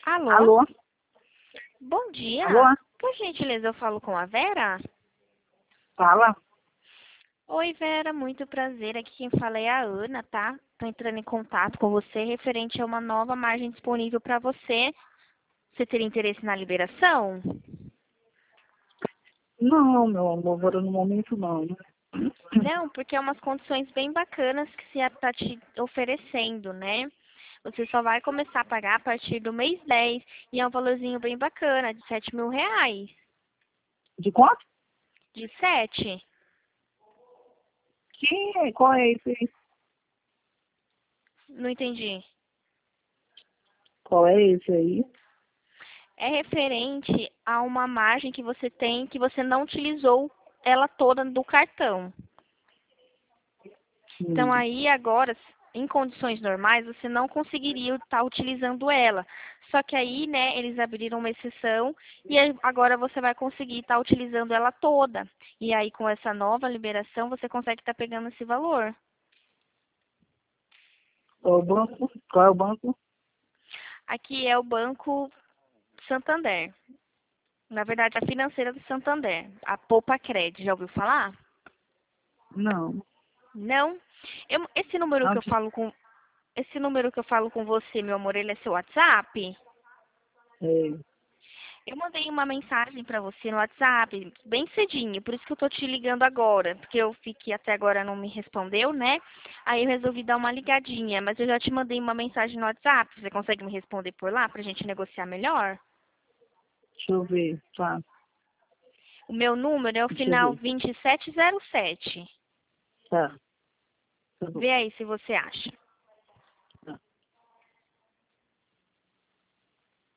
Alô? Alô? Bom dia. Alô? Por gentileza, eu falo com a Vera? Fala? Oi, Vera, muito prazer. Aqui quem fala é a Ana, tá? Tô entrando em contato com você referente a uma nova margem disponível para você. Você teria interesse na liberação? Não, meu amor, agora no momento não. Não, porque é umas condições bem bacanas que você está te oferecendo, né? Você só vai começar a pagar a partir do mês 10 e é um valorzinho bem bacana, de R$ 7.000. De quanto? De 7? Qual é esse aí? Não entendi. Qual é esse aí? É referente a uma margem que você tem que você não utilizou ela toda do cartão. Então Hum. aí agora, em condições normais, você não conseguiria estar utilizando ela. Só que aí, né, eles abriram uma exceção e agora você vai conseguir estar utilizando ela toda. E aí com essa nova liberação você consegue estar pegando esse valor. Qual é o banco? Qual é o banco? Aqui é o Banco Santander. Na verdade, a financeira do Santander, a Poupa Cred, já ouviu falar? Não. Não? Esse número Não, que eu falo com você, meu amor, ele é seu WhatsApp? é, Eu mandei uma mensagem pra você no WhatsApp, bem cedinho, por isso que eu tô te ligando agora, porque eu fiquei até agora não me respondeu, né? Aí eu resolvi dar uma ligadinha, mas eu já te mandei uma mensagem no WhatsApp, você consegue me responder por lá pra gente negociar melhor? deixa eu ver. Tá, O meu número é o deixa eu final ver. 2707. Tá, tá bom. Vê aí se você acha.